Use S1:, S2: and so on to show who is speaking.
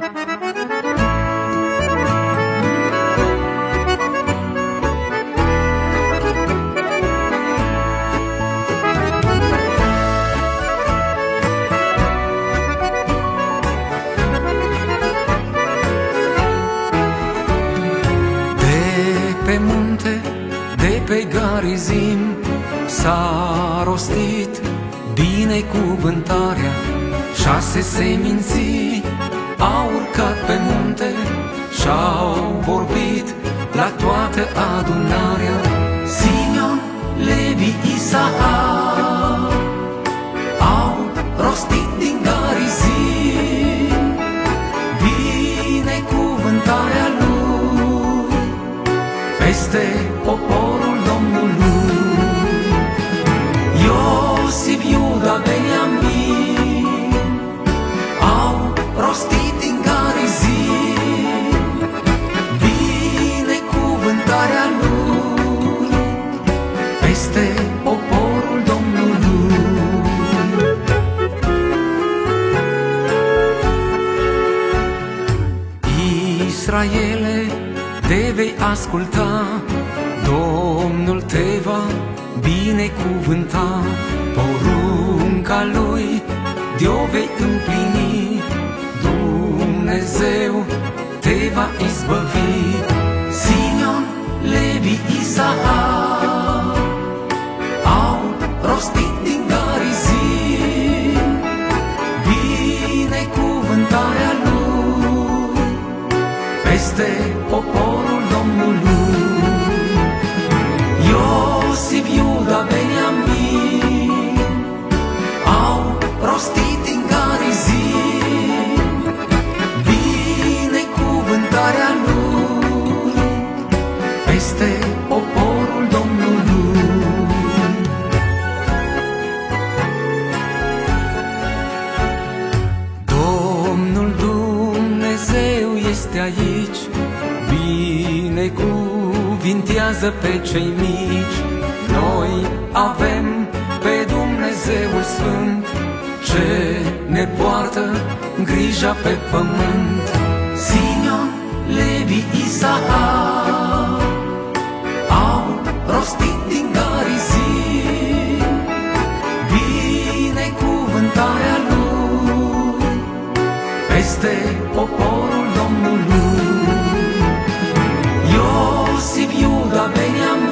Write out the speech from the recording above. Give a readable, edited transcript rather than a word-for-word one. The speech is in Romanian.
S1: Pe munte, de pe Garizim, s-a rostit binecuvântarea. 6 seminții au urcat pe munte și-au vorbit la toată adunarea. Simeon, Levi, Isaak au rostit din Garizim binecuvântarea lui peste poporul Domnului. Iosif, Iuda, Beniamin au rostit din Garizim binecuvântarea lui peste poporul Domnului. Israele, te vei asculta, Domnul te va binecuvânta. Porunca Lui de-o vei împlini, Dumnezeu te va izbăvi. Simeon, Levi, Isaak au rostit din Garizim binecuvântarea Lui peste poporul Domnului. Iosif, Iuda, Beniamin au rostit din Garizim binecuvântarea Lui peste poporul Domnului. Domnul Dumnezeu este aici, binecuvintează pe cei mici. Noi avem pe Dumnezeul Sfânt, ce ne poartă grija pe pământ. Simeon, Levi, Isaak au rostit din Garizim binecuvântarea Lui peste poporul Domnului. Iosif, Iuda, Beniamin